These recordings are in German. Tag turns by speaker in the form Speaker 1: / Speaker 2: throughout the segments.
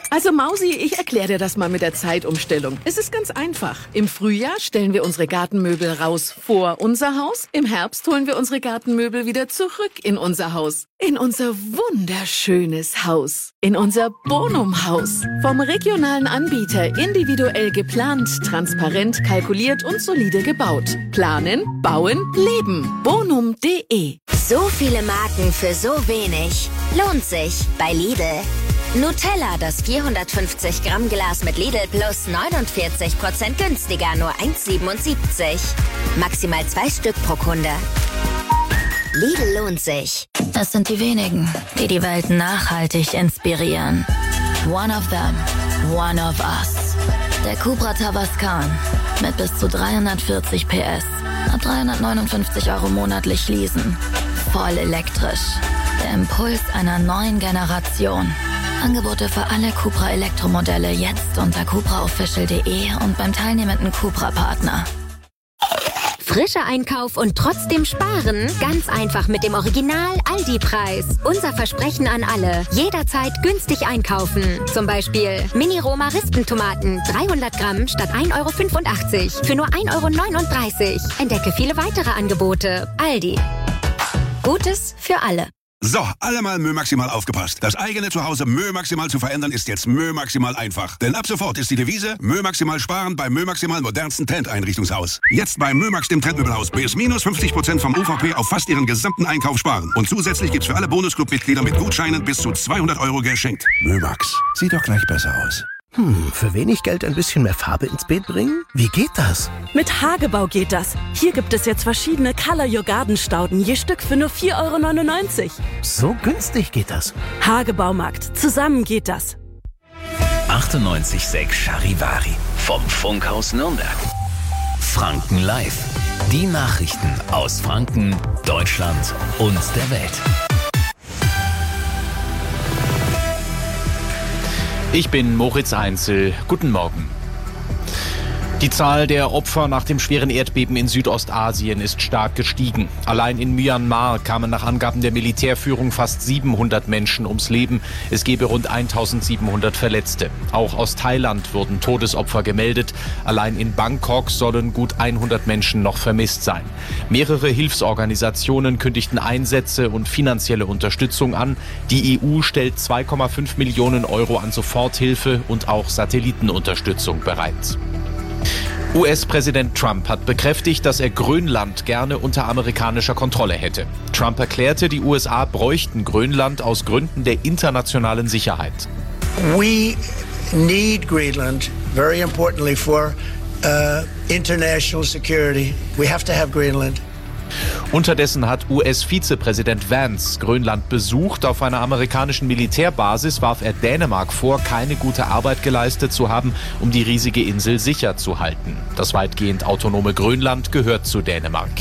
Speaker 1: Also Mausi, ich erkläre dir das mal mit der Zeitumstellung. Es ist ganz einfach. Im Frühjahr stellen wir unsere Gartenmöbel raus vor unser Haus. Im Herbst holen wir unsere Gartenmöbel wieder zurück in unser Haus. In unser wunderschönes Haus. In unser Bonum-Haus. Vom regionalen Anbieter individuell geplant, transparent kalkuliert und solide gebaut. Planen, bauen, leben. Bonum.de.
Speaker 2: So viele Marken für so wenig. Lohnt sich bei Lidl. Nutella, das 450 Gramm Glas mit Lidl Plus 49% günstiger, nur 1,77. Maximal 2 Stück pro Kunde. Lidl lohnt sich.
Speaker 3: Das sind die wenigen, die die Welt nachhaltig inspirieren. One of them, one of us. Der Cupra Tavascan mit bis zu 340 PS. Ab 359 € monatlich leasen. Voll elektrisch. Der Impuls einer neuen Generation. Angebote für alle Cupra Elektromodelle jetzt unter cupraofficial.de und beim teilnehmenden Cupra-Partner.
Speaker 4: Frischer Einkauf und trotzdem sparen? Ganz einfach mit dem Original-Aldi-Preis. Unser Versprechen an alle. Jederzeit günstig einkaufen. Zum Beispiel Mini-Roma-Rispentomaten 300 Gramm statt 1,85 € für nur 1,39 €. Entdecke viele weitere Angebote. Aldi. Gutes für alle.
Speaker 5: So, alle mal Mö Maximal aufgepasst. Das eigene Zuhause Mö Maximal zu verändern ist jetzt Mö Maximal einfach. Denn ab sofort ist die Devise Mö Maximal sparen beim Mö Maximal modernsten Trend-Einrichtungshaus. Jetzt bei Mö Max, dem Trendmöbelhaus, bis minus 50% vom UVP auf fast ihren gesamten Einkauf sparen. Und zusätzlich gibt's für alle Bonusclub-Mitglieder mit Gutscheinen bis zu 200 € geschenkt.
Speaker 6: Mö Max, sieht doch gleich besser aus. Für wenig Geld ein bisschen mehr Farbe ins Beet bringen? Wie geht das?
Speaker 7: Mit Hagebau geht das. Hier gibt es jetzt verschiedene Color Your Garden Stauden, je Stück für nur 4,99 €.
Speaker 6: So günstig geht das.
Speaker 7: Hagebaumarkt. Zusammen geht das.
Speaker 8: 98,6 Charivari. Vom Funkhaus Nürnberg. Franken Live. Die Nachrichten aus Franken, Deutschland und der Welt.
Speaker 9: Ich bin Moritz Einzel. Guten Morgen. Die Zahl der Opfer nach dem schweren Erdbeben in Südostasien ist stark gestiegen. Allein in Myanmar kamen nach Angaben der Militärführung fast 700 Menschen ums Leben. Es gebe rund 1700 Verletzte. Auch aus Thailand wurden Todesopfer gemeldet. Allein in Bangkok sollen gut 100 Menschen noch vermisst sein. Mehrere Hilfsorganisationen kündigten Einsätze und finanzielle Unterstützung an. Die EU stellt 2,5 Millionen € an Soforthilfe und auch Satellitenunterstützung bereit. US-Präsident Trump hat bekräftigt, dass er Grönland gerne unter amerikanischer Kontrolle hätte. Trump erklärte, die USA bräuchten Grönland aus Gründen der internationalen Sicherheit.
Speaker 10: We need Greenland, very importantly for international security. We have to have Greenland.
Speaker 9: Unterdessen hat US-Vizepräsident Vance Grönland besucht. Auf einer amerikanischen Militärbasis warf er Dänemark vor, keine gute Arbeit geleistet zu haben, um die riesige Insel sicher zu halten. Das weitgehend autonome Grönland gehört zu Dänemark.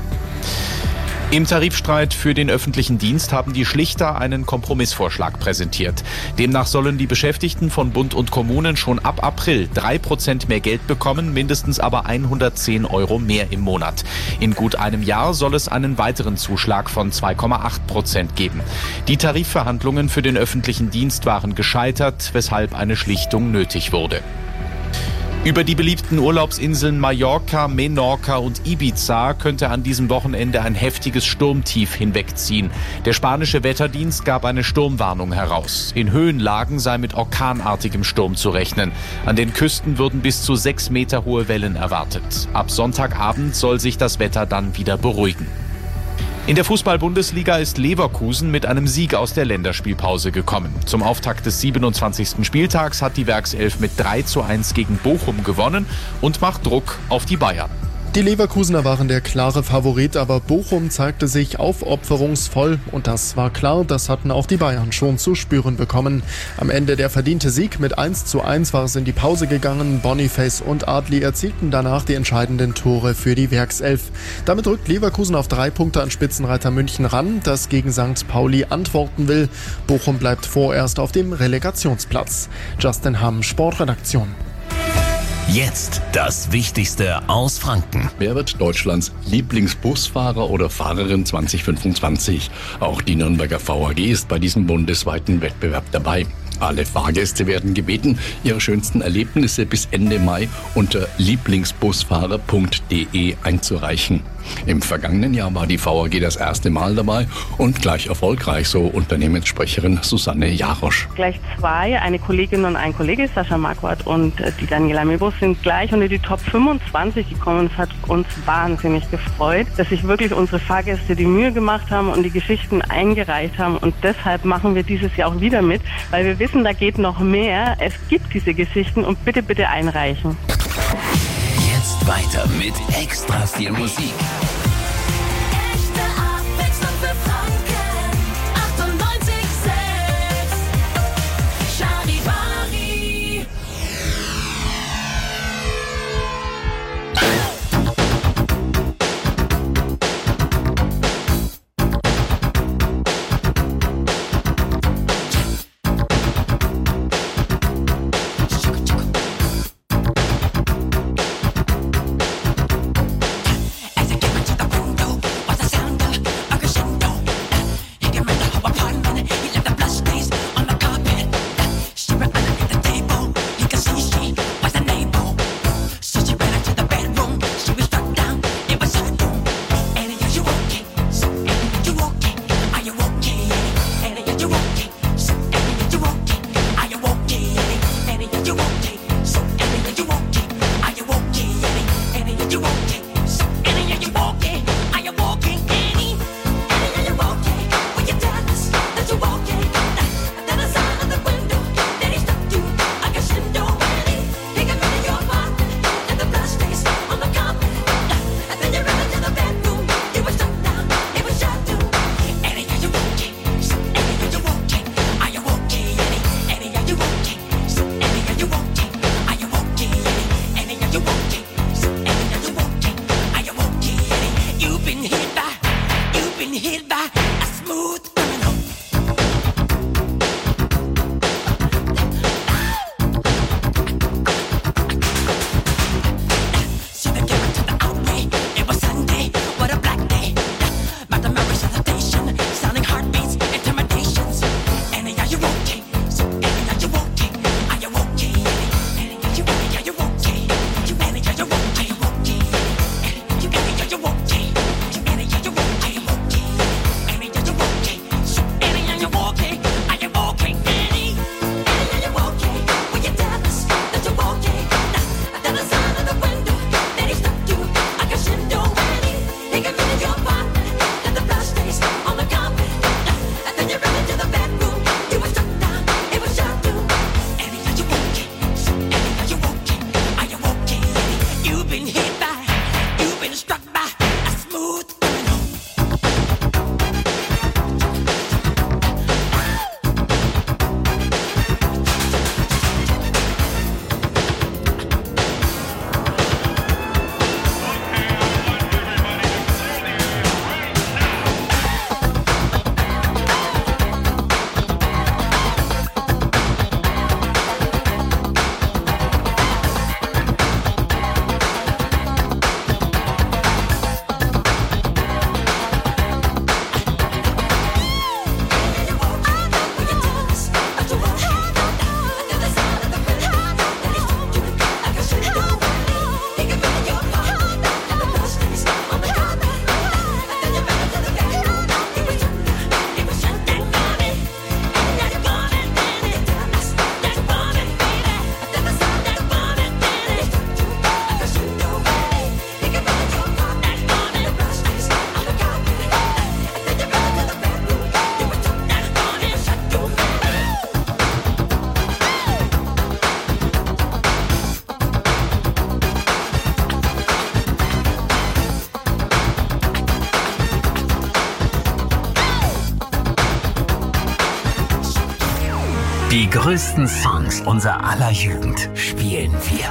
Speaker 9: Im Tarifstreit für den öffentlichen Dienst haben die Schlichter einen Kompromissvorschlag präsentiert. Demnach sollen die Beschäftigten von Bund und Kommunen schon ab April 3% mehr Geld bekommen, mindestens aber 110 € mehr im Monat. In gut einem Jahr soll es einen weiteren Zuschlag von 2,8% geben. Die Tarifverhandlungen für den öffentlichen Dienst waren gescheitert, weshalb eine Schlichtung nötig wurde. Über die beliebten Urlaubsinseln Mallorca, Menorca und Ibiza könnte an diesem Wochenende ein heftiges Sturmtief hinwegziehen. Der spanische Wetterdienst gab eine Sturmwarnung heraus. In Höhenlagen sei mit orkanartigem Sturm zu rechnen. An den Küsten würden bis zu 6 Meter hohe Wellen erwartet. Ab Sonntagabend soll sich das Wetter dann wieder beruhigen. In der Fußball-Bundesliga ist Leverkusen mit einem Sieg aus der Länderspielpause gekommen. Zum Auftakt des 27. Spieltags hat die Werkself mit 3:1 gegen Bochum gewonnen und macht Druck auf die Bayern.
Speaker 11: Die Leverkusener waren der klare Favorit, aber Bochum zeigte sich aufopferungsvoll und das war klar, das hatten auch die Bayern schon zu spüren bekommen. Am Ende der verdiente Sieg mit 1:1 war es in die Pause gegangen. Boniface und Adli erzielten danach die entscheidenden Tore für die Werkself. Damit rückt Leverkusen auf 3 Punkte an Spitzenreiter München ran, das gegen St. Pauli antworten will. Bochum bleibt vorerst auf dem Relegationsplatz. Justin Hamm, Sportredaktion.
Speaker 8: Jetzt das Wichtigste aus Franken.
Speaker 12: Wer wird Deutschlands Lieblingsbusfahrer oder Fahrerin 2025? Auch die Nürnberger VAG ist bei diesem bundesweiten Wettbewerb dabei. Alle Fahrgäste werden gebeten, ihre schönsten Erlebnisse bis Ende Mai unter lieblingsbusfahrer.de einzureichen. Im vergangenen Jahr war die VAG das erste Mal dabei und gleich erfolgreich, so Unternehmenssprecherin Susanne Jarosch.
Speaker 13: Gleich 2, eine Kollegin und ein Kollege, Sascha Marquardt und die Daniela Mebus, sind gleich unter die Top 25 gekommen. Es hat uns wahnsinnig gefreut, dass sich wirklich unsere Fahrgäste die Mühe gemacht haben und die Geschichten eingereicht haben. Und deshalb machen wir dieses Jahr auch wieder mit, weil wir wissen, da geht noch mehr. Es gibt diese Geschichten und bitte, bitte einreichen.
Speaker 8: Jetzt weiter mit extra viel Musik.
Speaker 14: Echte Abwechslung für Franken. 98,6 Charivari.
Speaker 8: Die größten Songs unserer aller Jugend spielen wir.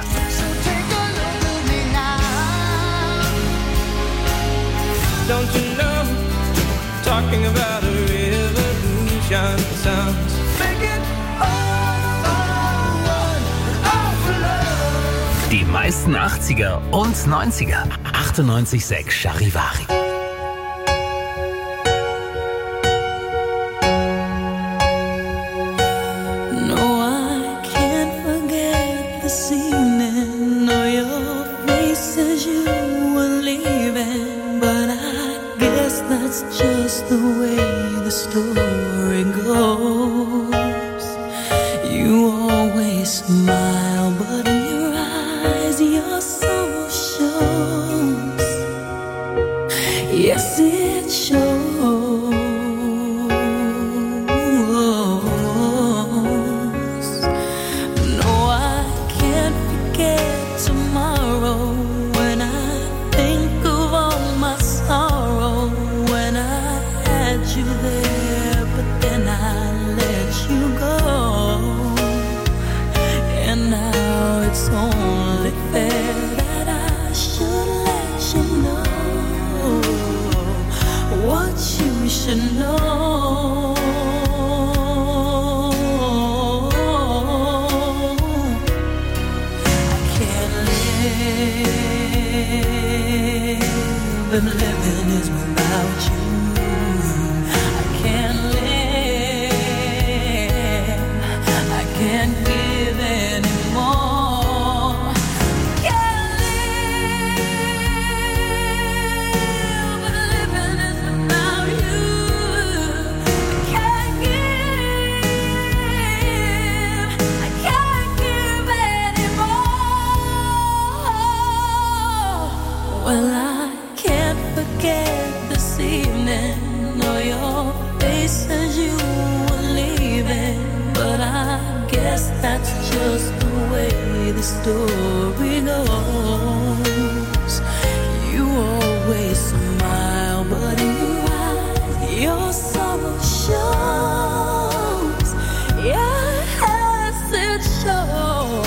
Speaker 15: Don't you know, talking about a revolution sounds. Make it all for love.
Speaker 8: Die meisten 80er und 90er. 98,6 Charivari.
Speaker 14: No but living is without you. I can't live, I can't give anymore. Can't live, but living is without you. I can't give, I can't give anymore. Well, I can't forget this evening, or your face as you were leaving. But I guess that's just the way the story goes. You always smile, but in your eyes, your sorrow shows. Yes, it shows.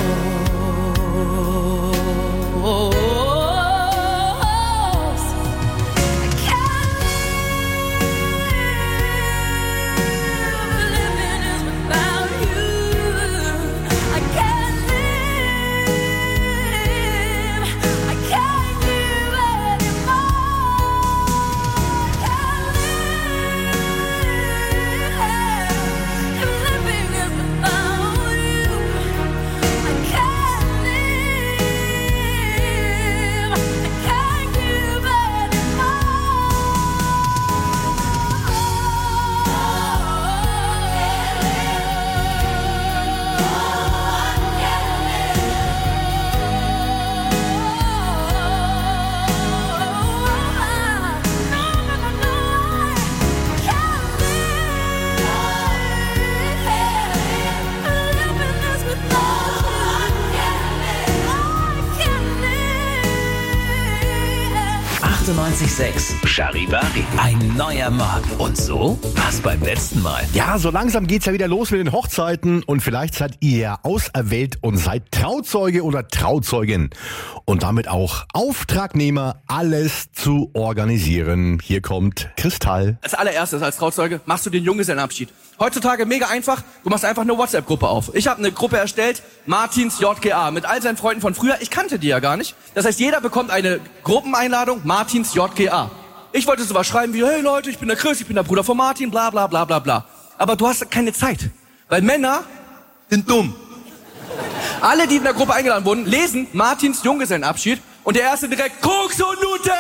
Speaker 8: Charivari, ein neuer Morgen. Und so war's beim letzten Mal.
Speaker 6: Ja, so langsam geht's ja wieder los mit den Hochzeiten und vielleicht seid ihr ja auserwählt und seid Trauzeuge oder Trauzeugin und damit auch Auftragnehmer, alles zu organisieren. Hier kommt Kristall.
Speaker 16: Als allererstes als Trauzeuge machst du den Junggesellenabschied. Heutzutage mega einfach, du machst einfach eine WhatsApp-Gruppe auf. Ich habe eine Gruppe erstellt, Martins JGA, mit all seinen Freunden von früher. Ich kannte die ja gar nicht. Das heißt, jeder bekommt eine Gruppeneinladung, Martins JGA. Ich wollte sowas schreiben wie, hey Leute, ich bin der Chris, ich bin der Bruder von Martin, bla bla bla bla bla. Aber du hast keine Zeit, weil Männer sind dumm. Alle, die in der Gruppe eingeladen wurden, lesen Martins Junggesellenabschied und der erste direkt, Koks und Nutten!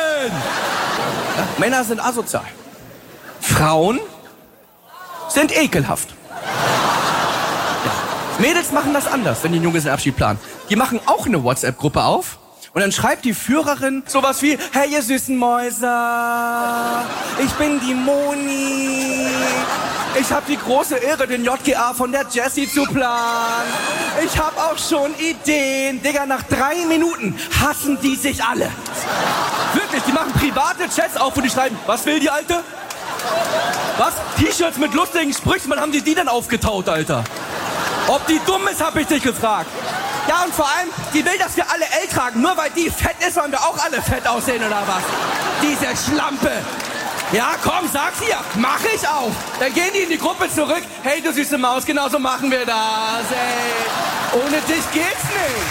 Speaker 16: Ja, Männer sind asozial. Frauen sind ekelhaft. Ja. Mädels machen das anders, wenn die einen Junggesellenabschied planen. Die machen auch eine WhatsApp-Gruppe auf und dann schreibt die Führerin sowas wie, hey ihr süßen Mäuser, ich bin die Moni, ich habe die große Ehre, den JGA von der Jessie zu planen. Ich habe auch schon Ideen. Digga, nach 3 Minuten hassen die sich alle. Wirklich, die machen private Chats auf und die schreiben, was will die Alte? Was? T-Shirts mit lustigen Sprüchen, wann haben die dann aufgetaut, Alter? Ob die dumm ist, hab ich dich gefragt. Ja, und vor allem, die will, dass wir alle L tragen. Nur weil die fett ist, sollen wir auch alle fett aussehen, oder was? Diese Schlampe. Ja, komm, sag's ihr. Mach ich auch. Dann gehen die in die Gruppe zurück. Hey, du süße Maus, genau so machen wir das, ey. Ohne dich geht's nicht.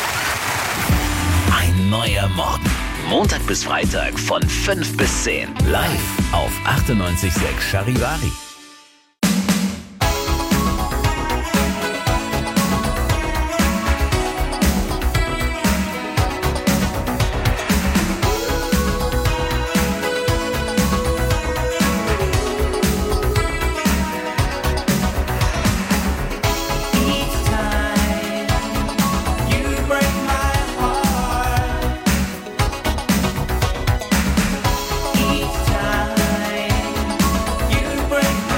Speaker 8: Ein neuer Morgen. Montag bis Freitag von 5 bis 10. Live auf 98.6 Charivari.
Speaker 14: Break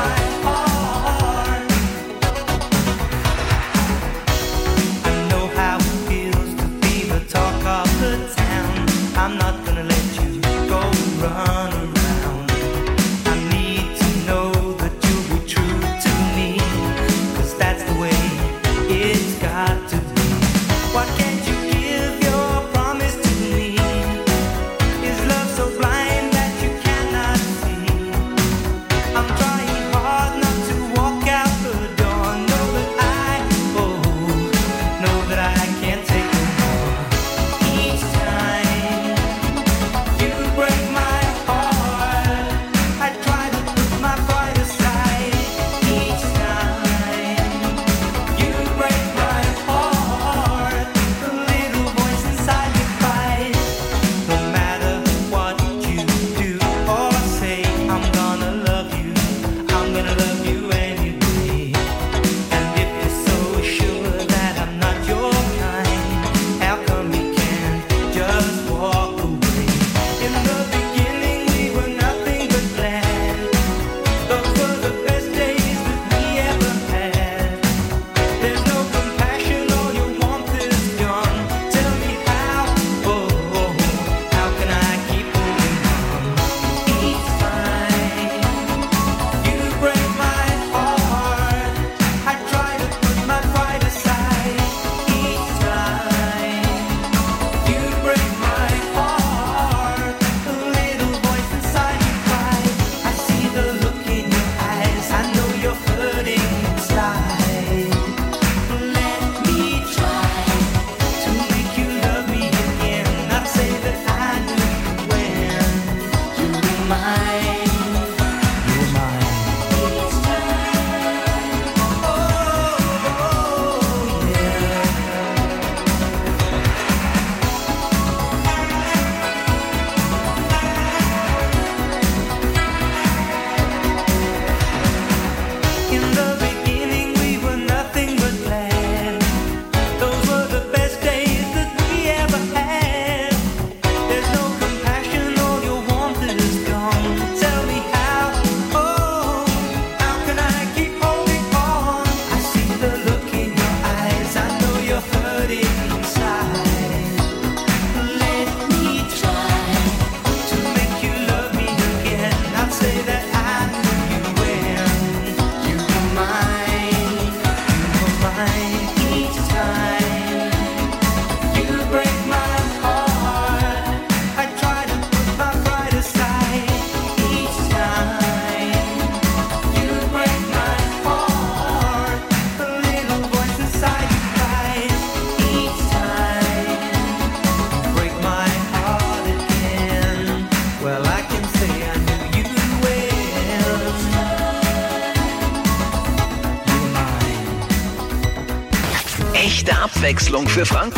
Speaker 8: Echte Abwechslung für Franken.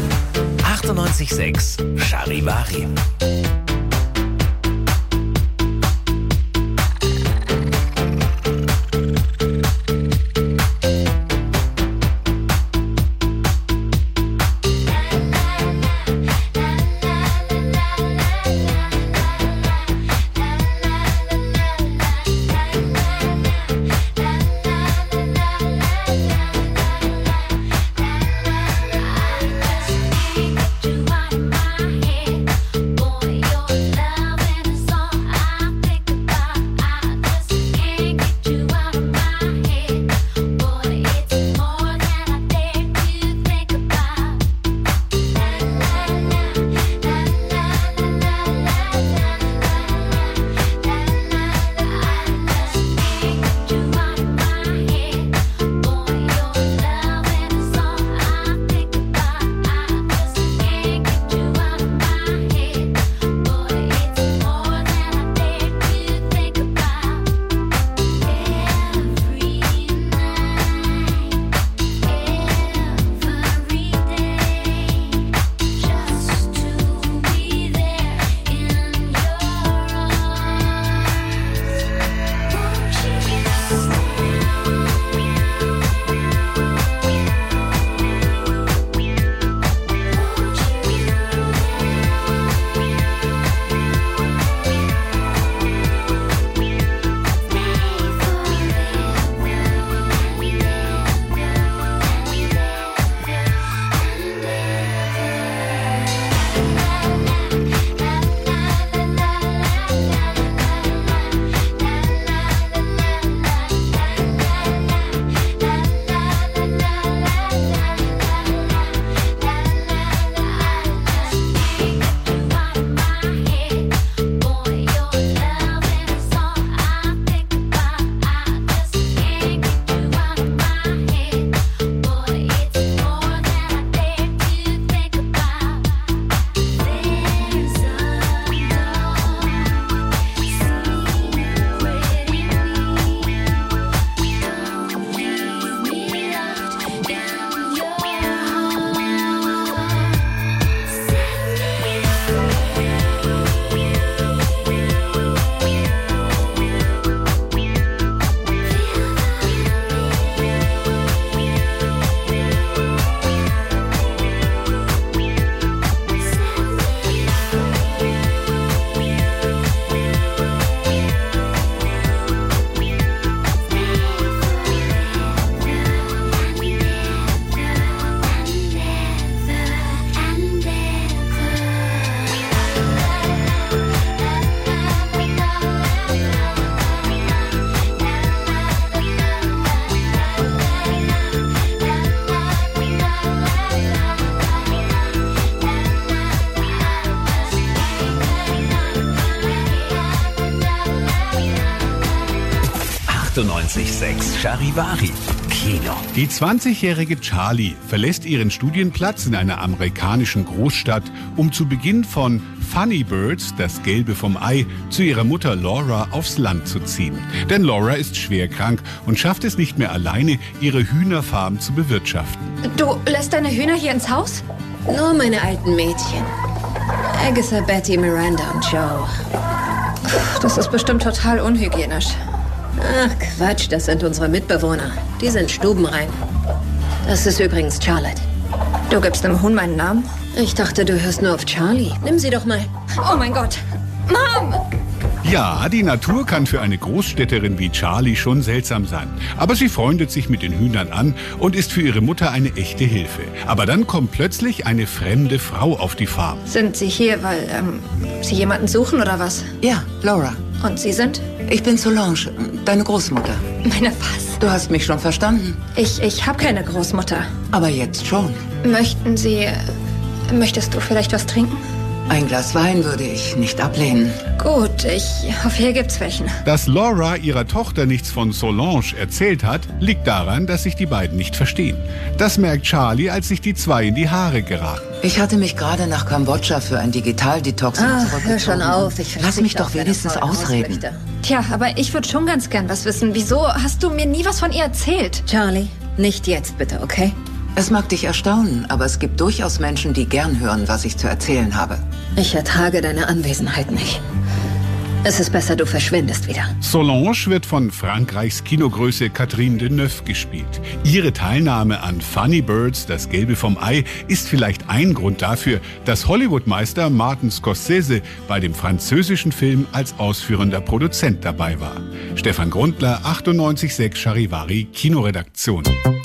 Speaker 8: 98.6 Charivari. Charivari. Kino.
Speaker 17: Die 20-jährige Charlie verlässt ihren Studienplatz in einer amerikanischen Großstadt, um zu Beginn von Funny Birds, das Gelbe vom Ei, zu ihrer Mutter Laura aufs Land zu ziehen. Denn Laura ist schwer krank und schafft es nicht mehr alleine, ihre Hühnerfarm zu bewirtschaften.
Speaker 18: Du lässt deine Hühner hier ins Haus?
Speaker 19: Nur meine alten Mädchen. Agatha, Betty, Miranda und Joe.
Speaker 18: Das ist bestimmt total unhygienisch.
Speaker 19: Ach Quatsch, das sind unsere Mitbewohner. Die sind stubenrein. Das ist übrigens Charlotte.
Speaker 18: Du gibst dem Huhn meinen Namen?
Speaker 19: Ich dachte, du hörst nur auf Charlie. Nimm sie doch mal.
Speaker 18: Oh mein Gott. Mom!
Speaker 17: Ja, die Natur kann für eine Großstädterin wie Charlie schon seltsam sein. Aber sie freundet sich mit den Hühnern an und ist für ihre Mutter eine echte Hilfe. Aber dann kommt plötzlich eine fremde Frau auf die Farm.
Speaker 18: Sind Sie hier, weil Sie jemanden suchen oder was?
Speaker 20: Ja, Laura.
Speaker 18: Und Sie sind?
Speaker 20: Ich bin Solange, deine Großmutter.
Speaker 18: Meine was?
Speaker 20: Du hast mich schon verstanden.
Speaker 18: Ich habe keine Großmutter.
Speaker 20: Aber jetzt schon.
Speaker 18: Möchtest du vielleicht was trinken?
Speaker 20: Ein Glas Wein würde ich nicht ablehnen.
Speaker 18: Gut, ich hoffe, hier gibt's welchen.
Speaker 17: Dass Laura ihrer Tochter nichts von Solange erzählt hat, liegt daran, dass sich die beiden nicht verstehen. Das merkt Charlie, als sich die zwei in die Haare geraten.
Speaker 20: Ich hatte mich gerade nach Kambodscha für ein Digitaldetox zurückgezogen.
Speaker 19: Hör schon auf.
Speaker 20: Lass mich doch wenigstens ausreden.
Speaker 18: Tja, aber ich würde schon ganz gern was wissen. Wieso hast du mir nie was von ihr erzählt?
Speaker 19: Charlie, nicht jetzt bitte, okay?
Speaker 20: Es mag dich erstaunen, aber es gibt durchaus Menschen, die gern hören, was ich zu erzählen habe.
Speaker 19: Ich ertrage deine Anwesenheit nicht. Es ist besser, du verschwindest wieder.
Speaker 17: Solange wird von Frankreichs Kinogröße Catherine Deneuve gespielt. Ihre Teilnahme an Funny Birds, das Gelbe vom Ei, ist vielleicht ein Grund dafür, dass Hollywood-Meister Martin Scorsese bei dem französischen Film als ausführender Produzent dabei war. Stefan Grundler, 98.6 Charivari, Kinoredaktion.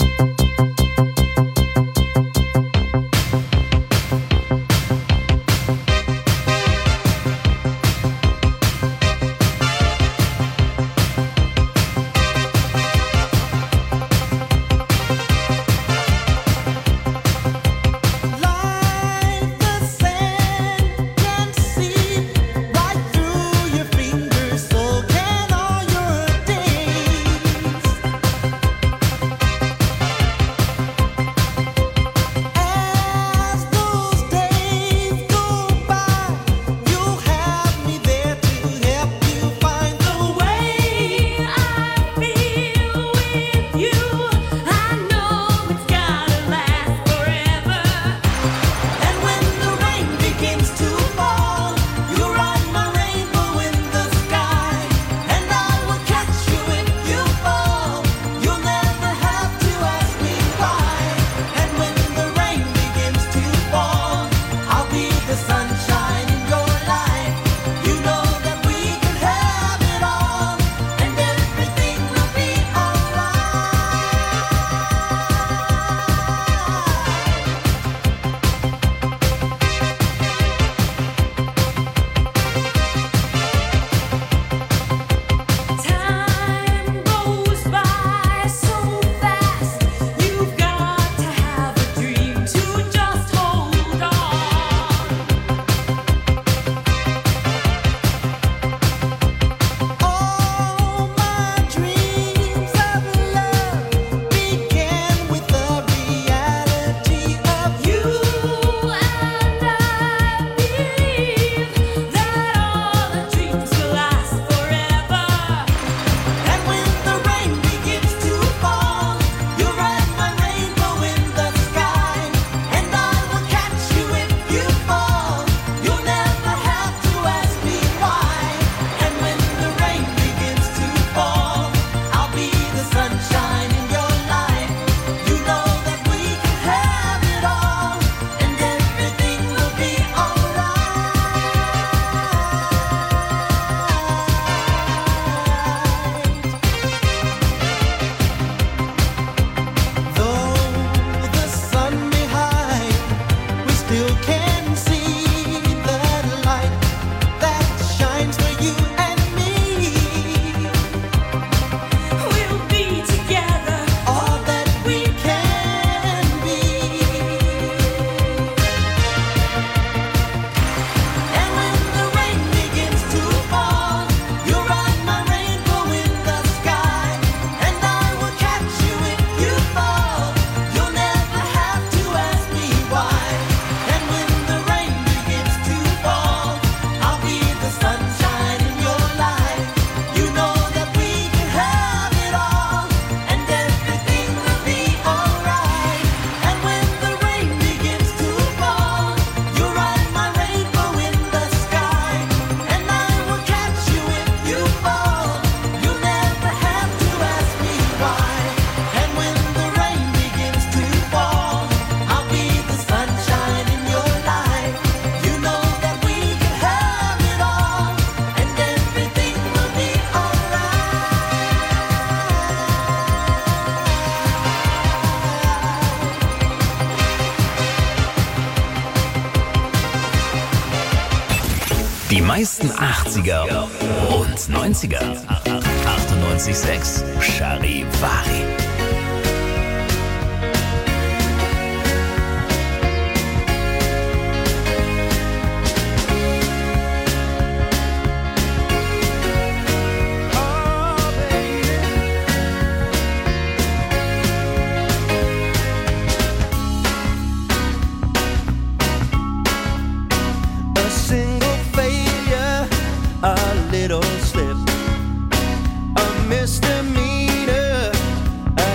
Speaker 8: Die meisten 80er und 90er. 98.6 Charivari.
Speaker 15: Little slip, a misdemeanor,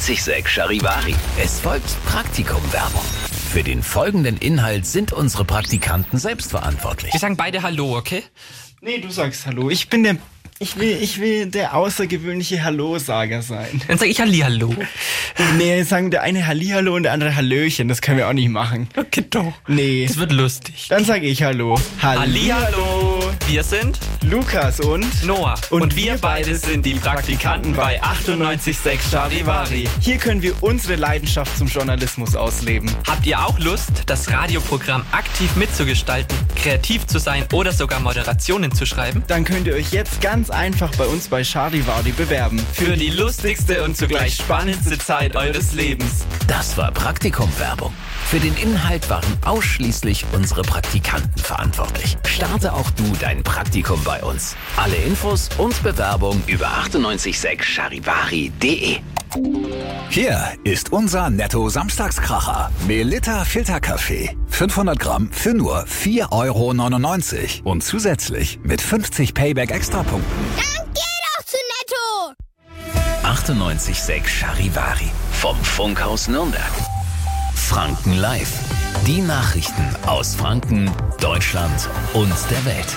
Speaker 8: 98,6 Charivari. Es folgt Praktikum-Werbung. Für den folgenden Inhalt sind unsere Praktikanten selbst verantwortlich.
Speaker 21: Wir sagen beide Hallo, okay?
Speaker 22: Nee, du sagst Hallo. Ich will der außergewöhnliche Hallo-Sager sein.
Speaker 21: Dann sag ich Hallihallo.
Speaker 22: Nee, sagen der eine Hallihallo und der andere Hallöchen. Das können wir auch nicht machen.
Speaker 21: Okay, doch.
Speaker 22: Nee.
Speaker 21: Das wird lustig.
Speaker 22: Dann sage ich Hallo.
Speaker 21: Hallihallo. Wir sind
Speaker 22: Lukas und
Speaker 21: Noah. Und wir beide sind die Praktikanten bei 98,6 Charivari.
Speaker 22: Hier können wir unsere Leidenschaft zum Journalismus ausleben.
Speaker 21: Habt ihr auch Lust, das Radioprogramm aktiv mitzugestalten, kreativ zu sein oder sogar Moderationen zu schreiben?
Speaker 22: Dann könnt ihr euch jetzt ganz einfach bei uns bei Charivari bewerben.
Speaker 21: Für die lustigste und zugleich spannendste Zeit eures Lebens.
Speaker 8: Das war Praktikum-Werbung. Für den Inhalt waren ausschließlich unsere Praktikanten verantwortlich. Starte auch du dein Praktikum bei uns. Alle Infos und Bewerbung über 98,6charivari.de.
Speaker 23: Hier ist unser Netto-Samstagskracher. Melitta Filterkaffee. 500 Gramm für nur 4,99 € und zusätzlich mit 50 Payback-Extrapunkten.
Speaker 24: Dann geh doch zu Netto!
Speaker 8: 98,6 Charivari. Vom Funkhaus Nürnberg. Franken Live. Die Nachrichten aus Franken, Deutschland und der Welt.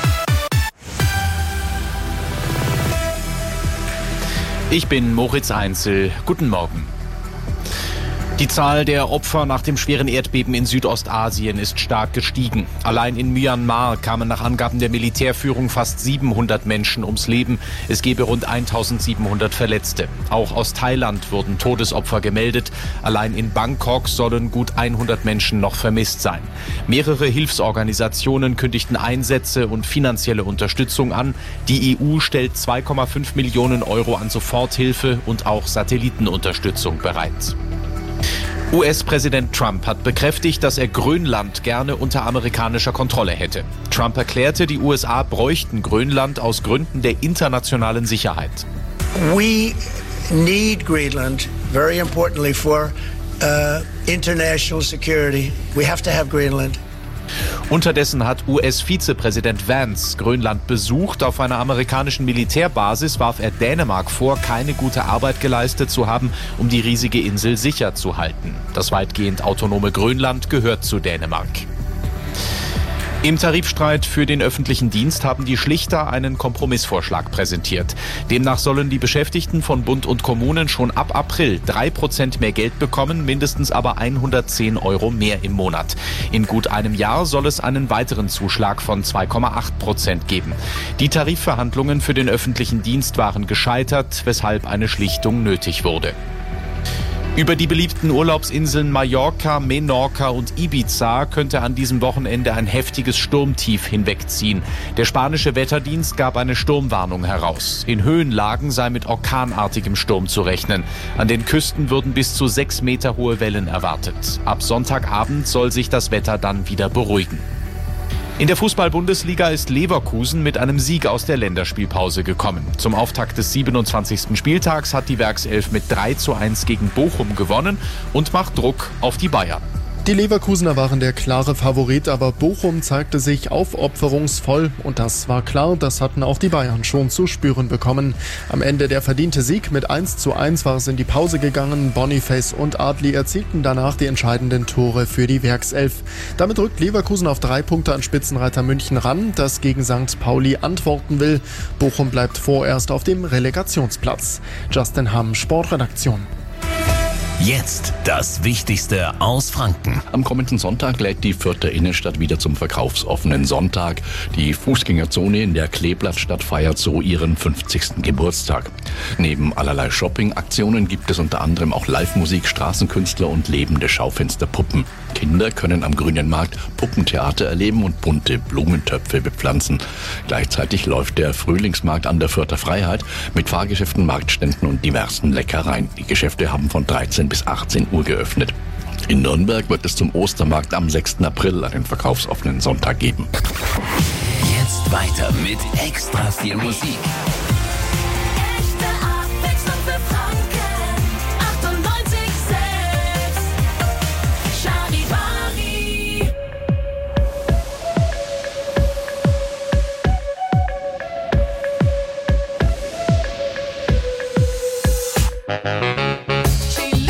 Speaker 9: Ich bin Moritz Heinzel. Guten Morgen. Die Zahl der Opfer nach dem schweren Erdbeben in Südostasien ist stark gestiegen. Allein in Myanmar kamen nach Angaben der Militärführung fast 700 Menschen ums Leben. Es gebe rund 1700 Verletzte. Auch aus Thailand wurden Todesopfer gemeldet. Allein in Bangkok sollen gut 100 Menschen noch vermisst sein. Mehrere Hilfsorganisationen kündigten Einsätze und finanzielle Unterstützung an. Die EU stellt 2,5 Millionen € an Soforthilfe und auch Satellitenunterstützung bereit. US-Präsident Trump hat bekräftigt, dass er Grönland gerne unter amerikanischer Kontrolle hätte. Trump erklärte, die USA bräuchten Grönland aus Gründen der internationalen Sicherheit.
Speaker 10: We need Greenland, very importantly, for international security. We have to have Greenland.
Speaker 9: Unterdessen hat US-Vizepräsident Vance Grönland besucht. Auf einer amerikanischen Militärbasis warf er Dänemark vor, keine gute Arbeit geleistet zu haben, um die riesige Insel sicher zu halten. Das weitgehend autonome Grönland gehört zu Dänemark. Im Tarifstreit für den öffentlichen Dienst haben die Schlichter einen Kompromissvorschlag präsentiert. Demnach sollen die Beschäftigten von Bund und Kommunen schon ab April 3% mehr Geld bekommen, mindestens aber 110 € mehr im Monat. In gut einem Jahr soll es einen weiteren Zuschlag von 2,8% geben. Die Tarifverhandlungen für den öffentlichen Dienst waren gescheitert, weshalb eine Schlichtung nötig wurde. Über die beliebten Urlaubsinseln Mallorca, Menorca und Ibiza könnte an diesem Wochenende ein heftiges Sturmtief hinwegziehen. Der spanische Wetterdienst gab eine Sturmwarnung heraus. In Höhenlagen sei mit orkanartigem Sturm zu rechnen. An den Küsten würden bis zu 6 Meter hohe Wellen erwartet. Ab Sonntagabend soll sich das Wetter dann wieder beruhigen. In der Fußball-Bundesliga ist Leverkusen mit einem Sieg aus der Länderspielpause gekommen. Zum Auftakt des 27. Spieltags hat die Werkself mit 3:1 gegen Bochum gewonnen und macht Druck auf die Bayern.
Speaker 11: Die Leverkusener waren der klare Favorit, aber Bochum zeigte sich aufopferungsvoll und das war klar, das hatten auch die Bayern schon zu spüren bekommen. Am Ende der verdiente Sieg mit 1:1 war es in die Pause gegangen. Boniface und Adli erzielten danach die entscheidenden Tore für die Werkself. Damit rückt Leverkusen auf 3 Punkte an Spitzenreiter München ran, das gegen St. Pauli antworten will. Bochum bleibt vorerst auf dem Relegationsplatz. Justin Hamm, Sportredaktion.
Speaker 8: Jetzt das Wichtigste aus Franken.
Speaker 12: Am kommenden Sonntag lädt die Fürther Innenstadt wieder zum verkaufsoffenen Sonntag. Die Fußgängerzone in der Kleeblattstadt feiert so ihren 50. Geburtstag. Neben allerlei Shopping-Aktionen gibt es unter anderem auch Live-Musik, Straßenkünstler und lebende Schaufensterpuppen. Kinder können am Grünen Markt Puppentheater erleben und bunte Blumentöpfe bepflanzen. Gleichzeitig läuft der Frühlingsmarkt an der Fürther Freiheit mit Fahrgeschäften, Marktständen und diversen Leckereien. Die Geschäfte haben von 13 bis 18 Uhr geöffnet. In Nürnberg wird es zum Ostermarkt am 6. April einen verkaufsoffenen Sonntag geben.
Speaker 8: Jetzt weiter mit extra viel Musik.
Speaker 15: She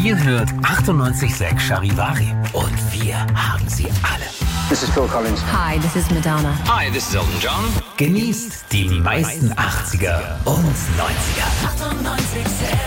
Speaker 8: Ihr hört 98.6 Charivari und wir haben sie alle.
Speaker 1: This is Phil Collins.
Speaker 19: Hi, this is Madonna.
Speaker 8: Hi, this is Elton John. Genießt die meisten 80er und 90er.
Speaker 14: 98.6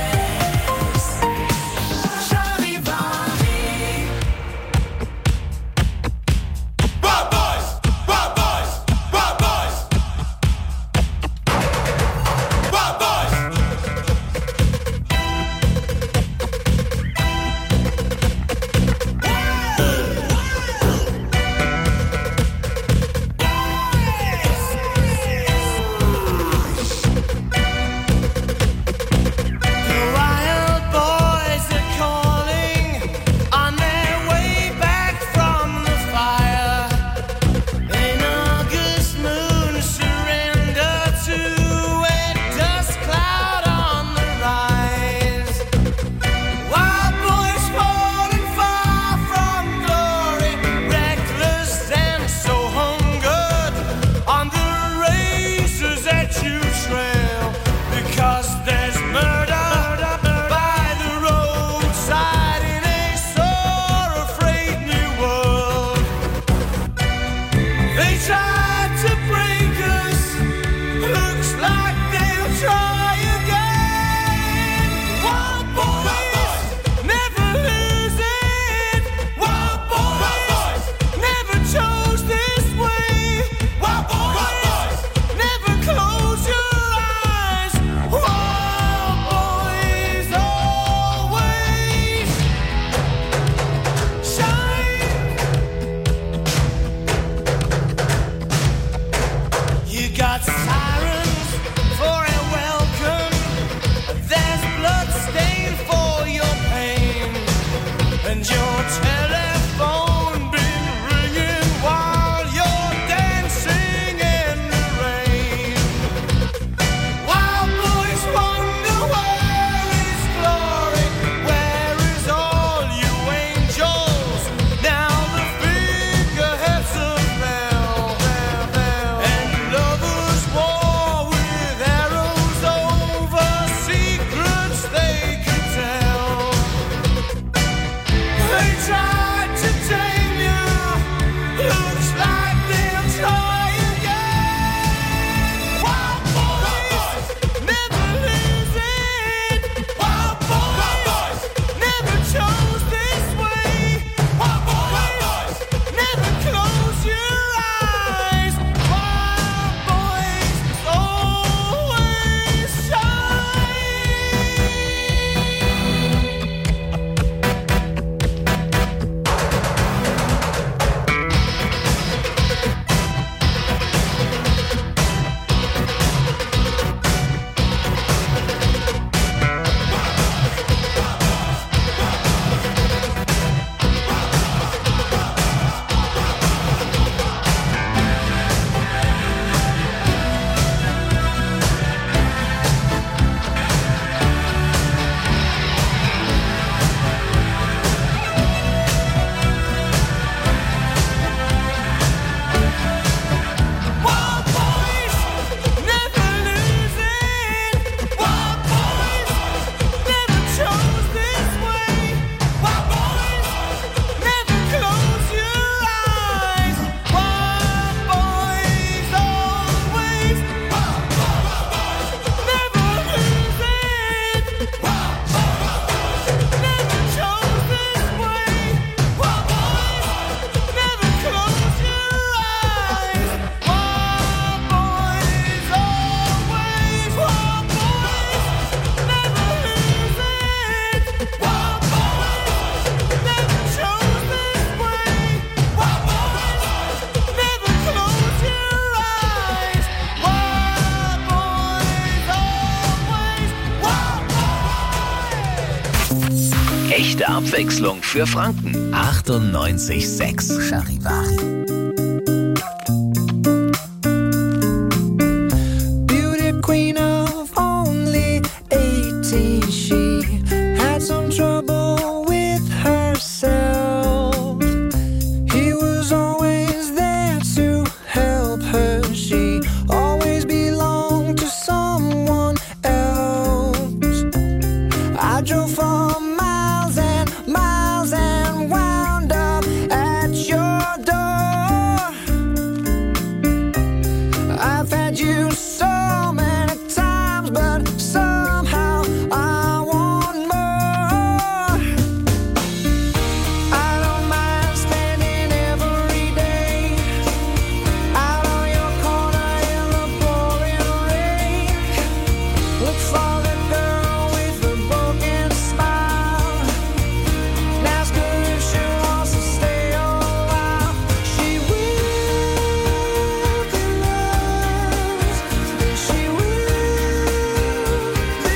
Speaker 8: Echte Abwechslung für Franken. 98.6 Charivari.
Speaker 15: I drove for miles and Look for the girl with the broken smile. Ask her if she wants to stay a while. She will be loved. She will be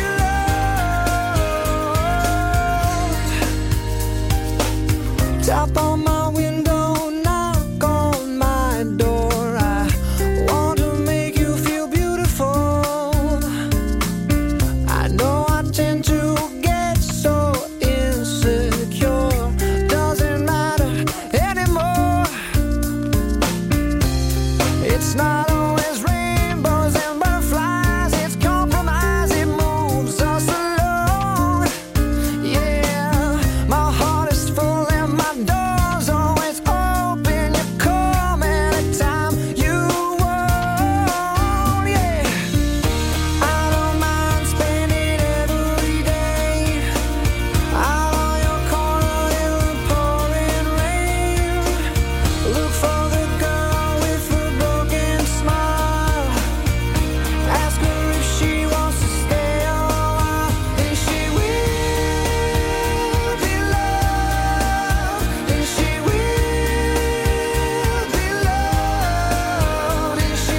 Speaker 15: loved. Tap on my window, knock on my door. I want to make you feel beautiful. I know I tend to get so insecure. Doesn't matter anymore. It's not always rainbows and butterflies. It's compromise. It moves us along. Yeah, my heart is full and my door's always open. You come anytime you want. Yeah, I don't mind spending every day out on your corner in the pouring rain. Look for the girl with the broken smile. Ask her if she wants to stay a while. And she will be loved. And she will be loved. And she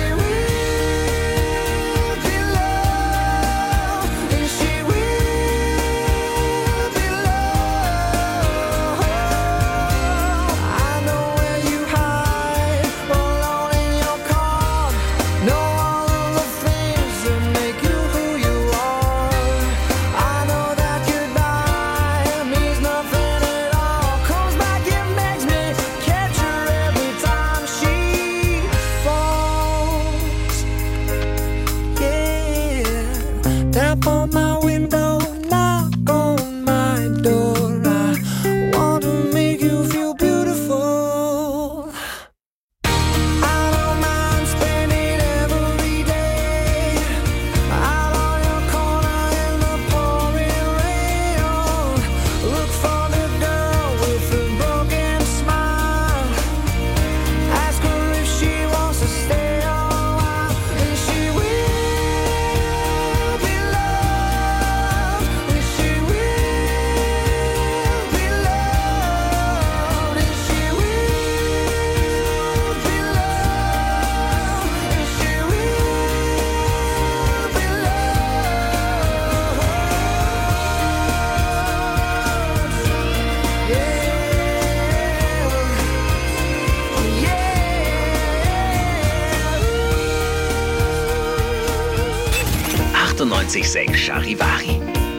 Speaker 15: will be loved. And she will be loved. I know where you hide, alone in your car. Know all of the things that make you who you are. I know that goodbye means nothing at all. Comes back and makes me catch her every time she falls. Yeah, tap on my window, knock on my door. I want to make you feel beautiful. I don't mind spending every day out on your corner in the pouring rain. Look for the girl with the broken smile. Ask her if she wants to stay a while. And she will be loved. And she will be loved. And she will be loved. And she will be
Speaker 8: Yeah. 98,6 Charivari.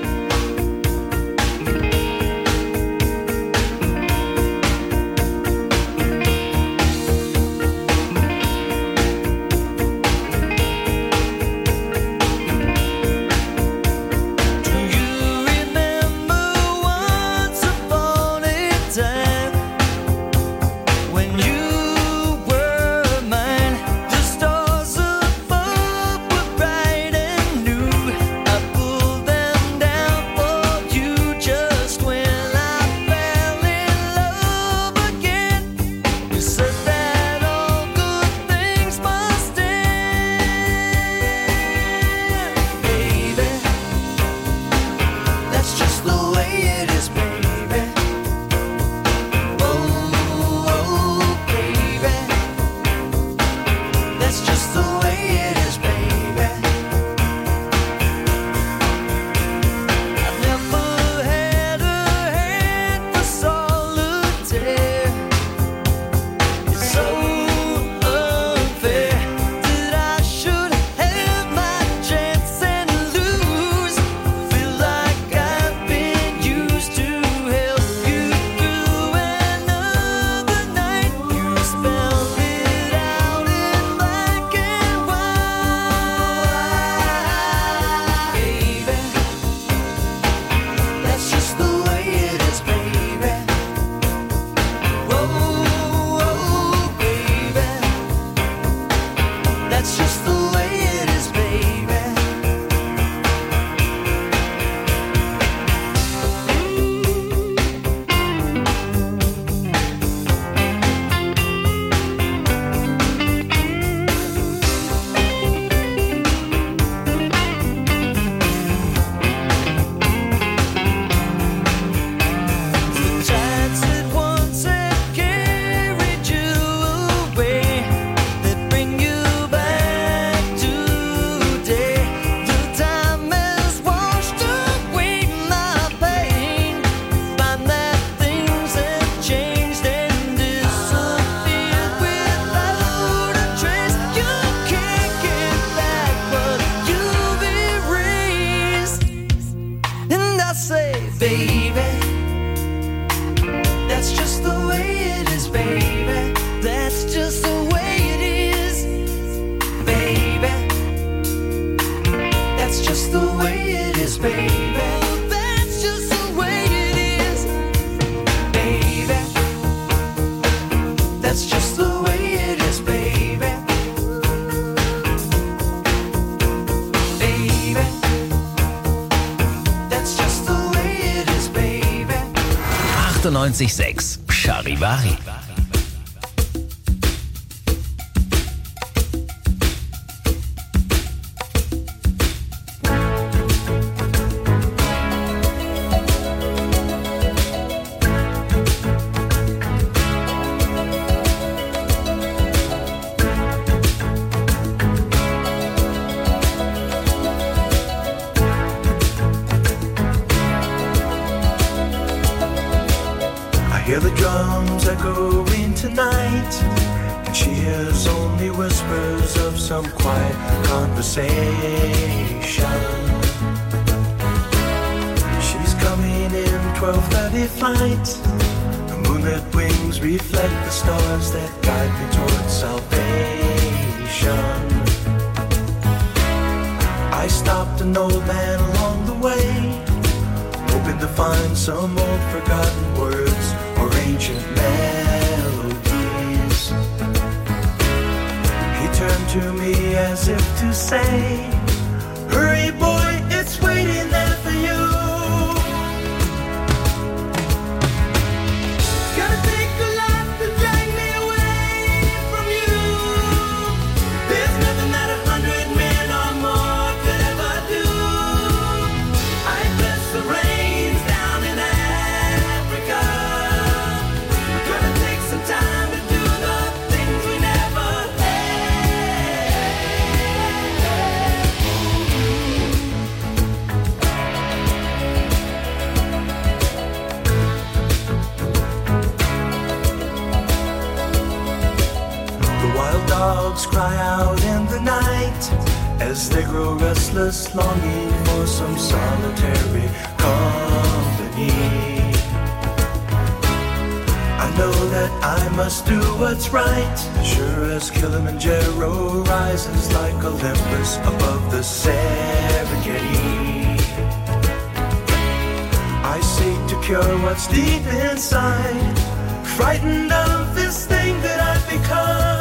Speaker 15: once upon a time when you were mine. The stars above were bright and new. I pulled them say, baby, that's just the way it is, baby. That's just the way it is, baby. That's just the way it is, baby. That's just the way it is, baby. That's just the way it is, baby. Baby. That's just the way it is, baby.
Speaker 8: 98.6 Charivari.
Speaker 15: I hear the drums echoing tonight, and she hears only whispers of some quiet conversation. She's coming in 12:30 flight. The moonlit wings reflect the stars that guide me towards salvation. I stopped an old man along the way, hoping to find some old forgotten words or ancient melodies. He turned to me as if to say, hurry boy, it's waiting there for you. It's gonna take a lot to drag me away from you. There's nothing that 100 men or more could ever do. I bless the rains down in Africa. Gonna take some time to do the things we never The wild dogs cry out in the night as they grow restless, longing for some solitary company. I know that I must do what's right, sure as Kilimanjaro rises like Olympus above the Serengeti. I seek to cure what's deep inside, frightened of this thing that I've become.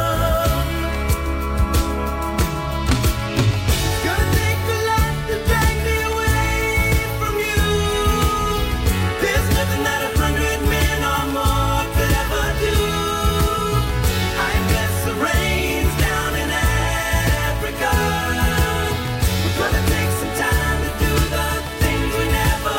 Speaker 15: Gonna take a lot to drag me away from you. There's nothing that 100 men or more could ever do. I bless the rains down in Africa. We're gonna take some time to do the things we never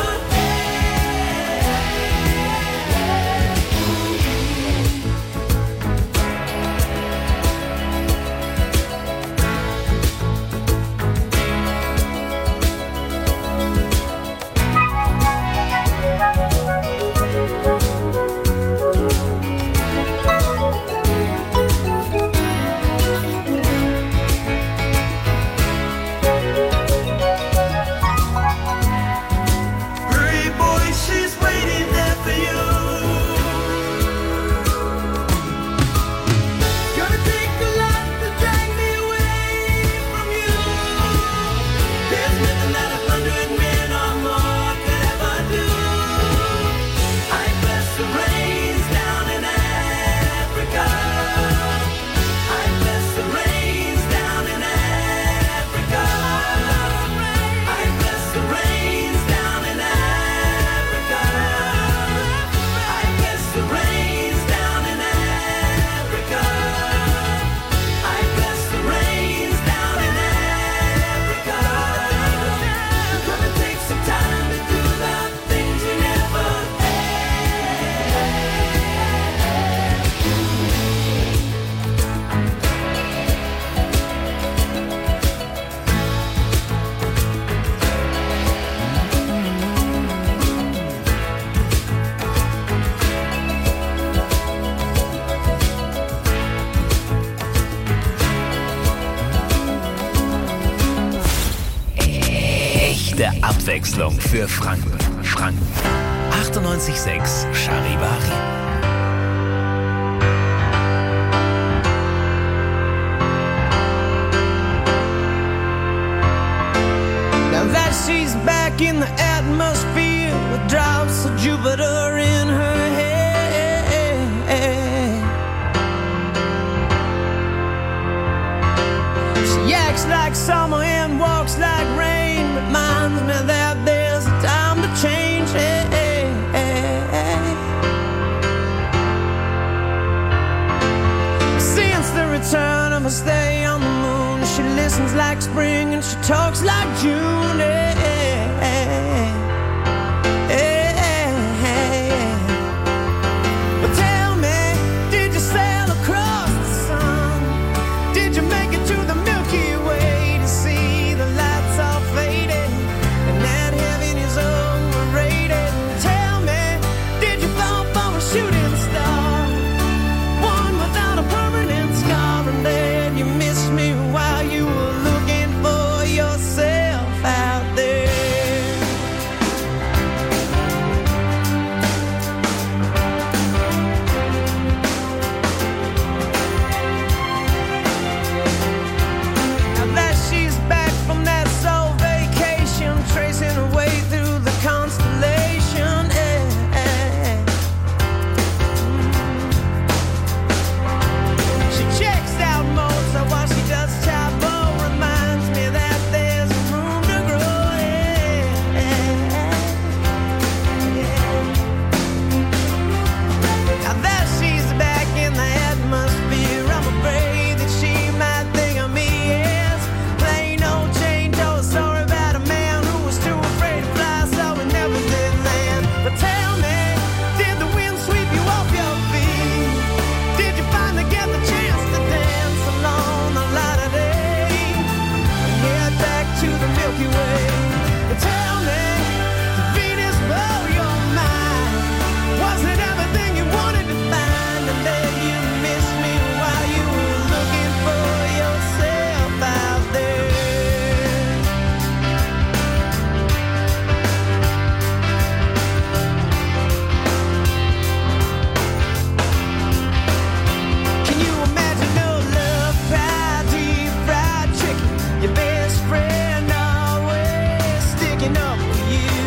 Speaker 15: Hurry, boy, she's waiting there for you. Gonna take a lot to drag me away from you. There's nothing that 100 men or more could ever do. I bless the rains down in Africa. I bless the rains down in Africa. I bless the rains down in Africa. I bless the rains down in Africa. I bless the rains down in Africa. We're gonna take some time to do the things we never
Speaker 8: Echte Abwechslung für Franken. Franken. 98.6 Charivari.
Speaker 15: That she's back in the atmosphere with drops of Jupiter in her head. She acts like summer and walks like rain. Reminds me that there's a time to change. Since the return of her stay on the moon, she listens like spring and she talks like June. But tell me, did you sail across the sun? Did you make it to the Milky Way to see the lights all faded and that heaven is overrated? Tell me, did you fall for a shooting star, one without a permanent scar, and then you missed me while you were looking for yourself out there? Now that she's back from that soul vacation, tracing her way through the constellation, she checks out Mozart while she does Chapo. Reminds me that there's room to grow. Now that she's back in the atmosphere, I'm afraid that she might think of me as plain old Jane Doe. Sorry about a man who was too afraid to fly, so we never did land. But tell me, did the wind sweep you off your feet? Did you finally get the chance to dance along the light of day and head back to the Milky Way? But tell me, did Venus blow your mind? Was it everything you wanted to find? And then you missed me while you were looking for yourself out there. Can you imagine no love pie, deep fried chicken? Your best friend always sticking up for you,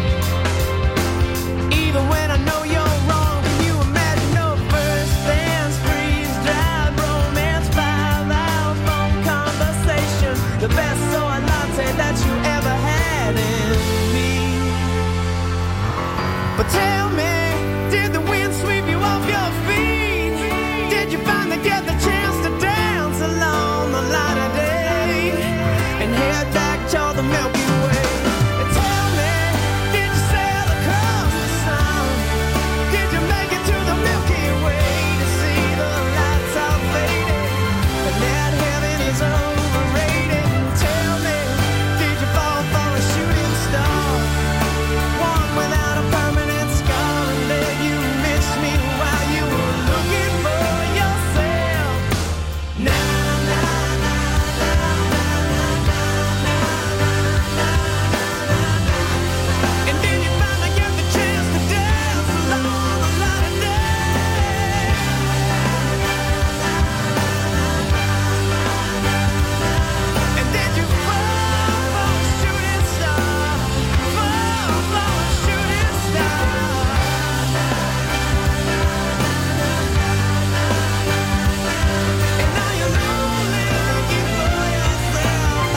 Speaker 15: even when I know you're wrong. Can you imagine no first dance, freeze-dried romance, 5-hour phone conversation, the best soy latte that you ever had in me? But tell me, did the wind sweep you off your feet? Did you finally get the chance to dance along the light of day and head back to the Milky Way? And tell me, did you sail across the sun? Did you make it to the Milky Way to see the lights all faded and that heaven is overrated? Tell me, did you fall for a shooting star, one without a permanent scar, and then you missed me while you were looking for yourself? Na na na na na na na na na. And then you finally get the chance to dance along the light of day. And then you fall for a shooting star, fall for a shooting star. And now you're lonely, looking for yourself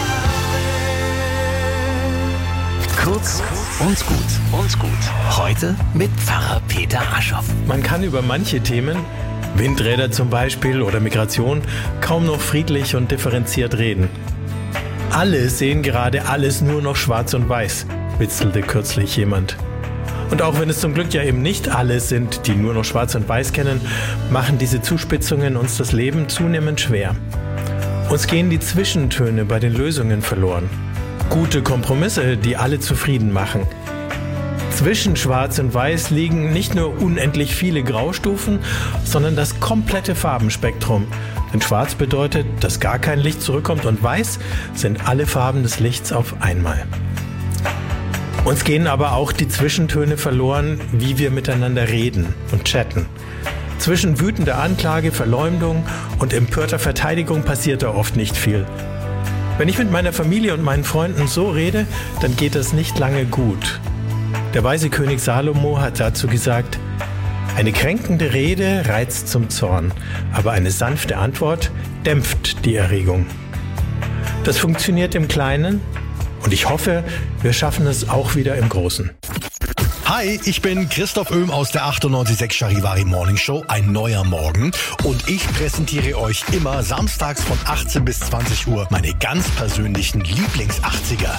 Speaker 15: out there.
Speaker 8: Kurz und gut. Und gut. Heute mit Pfarrer Peter Aschoff.
Speaker 1: Man kann über manche Themen, Windräder zum Beispiel oder Migration, kaum noch friedlich und differenziert reden. Alle sehen gerade alles nur noch schwarz und weiß, witzelte kürzlich jemand. Und auch wenn es zum Glück ja eben nicht alle sind, die nur noch schwarz und weiß kennen, machen diese Zuspitzungen uns das Leben zunehmend schwer. Uns gehen die Zwischentöne bei den Lösungen verloren. Gute Kompromisse, die alle zufrieden machen. Zwischen Schwarz und Weiß liegen nicht nur unendlich viele Graustufen, sondern das komplette Farbenspektrum. Denn Schwarz bedeutet, dass gar kein Licht zurückkommt und Weiß sind alle Farben des Lichts auf einmal. Uns gehen aber auch die Zwischentöne verloren, wie wir miteinander reden und chatten. Zwischen wütender Anklage, Verleumdung und empörter Verteidigung passiert da oft nicht viel. Wenn ich mit meiner Familie und meinen Freunden so rede, dann geht das nicht lange gut. Der weise König Salomo hat dazu gesagt: Eine kränkende Rede reizt zum Zorn, aber eine sanfte Antwort dämpft die Erregung. Das funktioniert im Kleinen und ich hoffe, wir schaffen es auch wieder im Großen.
Speaker 6: Hi, ich bin Christoph Oehm aus der 98.6 Charivari Morning Show, ein neuer Morgen. Und ich präsentiere euch immer samstags von 18 bis 20 Uhr meine ganz persönlichen Lieblings-80er.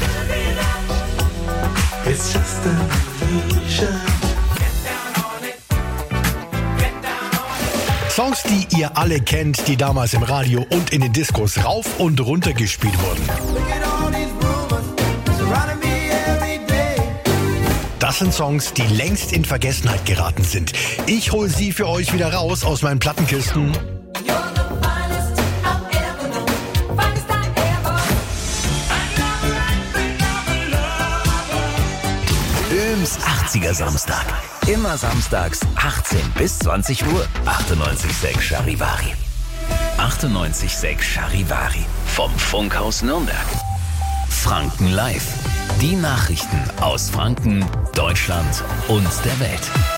Speaker 6: Songs, die ihr alle kennt, die damals im Radio und in den Diskos rauf und runter gespielt wurden. Das sind Songs, die längst in Vergessenheit geraten sind. Ich hole sie für euch wieder raus aus meinen Plattenkisten.
Speaker 8: Öhms 80er Samstag. Immer samstags 18 bis 20 Uhr. 98.6 Charivari. 98.6 Charivari. Vom Funkhaus Nürnberg. Franken Live. Die Nachrichten aus Franken, Deutschland und der Welt.